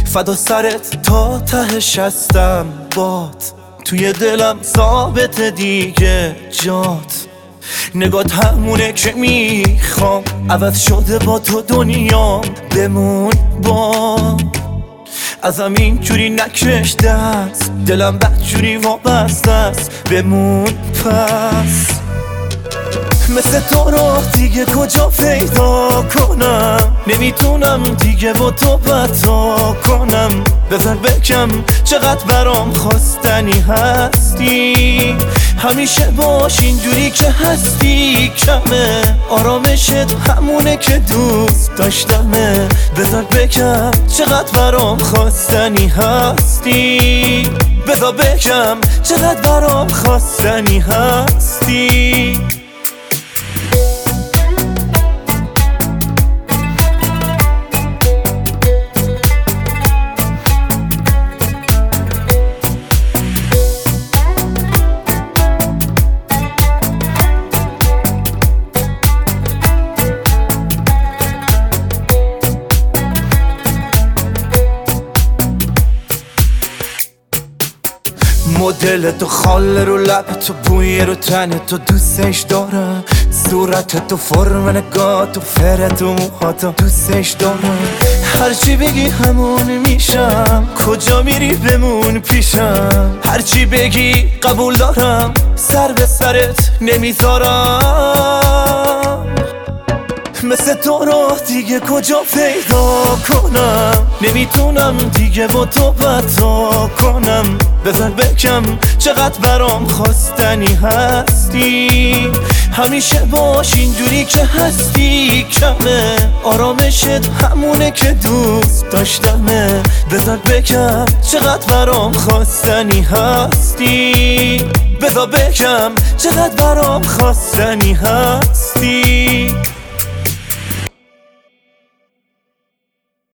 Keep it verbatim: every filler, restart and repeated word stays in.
فدا سرت تا تهش هستم بات، توی دلم ثابت دیگه جات. نگات همونه که میخوام، عوض شده با تو دنیام، بمون با ازم اینجوری نکش دست، دلم بدجوری وابسته است، بمون پس. مثل تو رو دیگه کجا پیدا کنم، نمیتونم دیگه با تو بتا کنم. بذار بگم چقدر برام خواستنی هستی، همیشه باش اینجوری که هستی کمه. آرامشت همونه که دوست داشتمه. بذار بگم چقدر برام خواستنی هستی، بذار بگم چقدر برام خواستنی هستی. مدل تو خاله رو لب تو، بوی رو تن تو، دوستش دارم. صورت تو، فرم نگاه تو، فرت و موهاتو دوستش دارم. هرچی بگی همون میشم، کجا میری بمون پیشم. هرچی بگی قبول دارم، سر به سرت نمیذارم. مثل تو رو دیگه کجا پیدا کنم، نمیتونم دیگه با تو بتا کنم. بذار بگم چقدر برام خواستنی هستی، همیشه باش اینجوری که هستی کمه. آرامشت همونه که دوست داشتمه. بذار بگم چقدر برام خواستنی هستی، بذار بگم چقدر برام خواستنی هستی.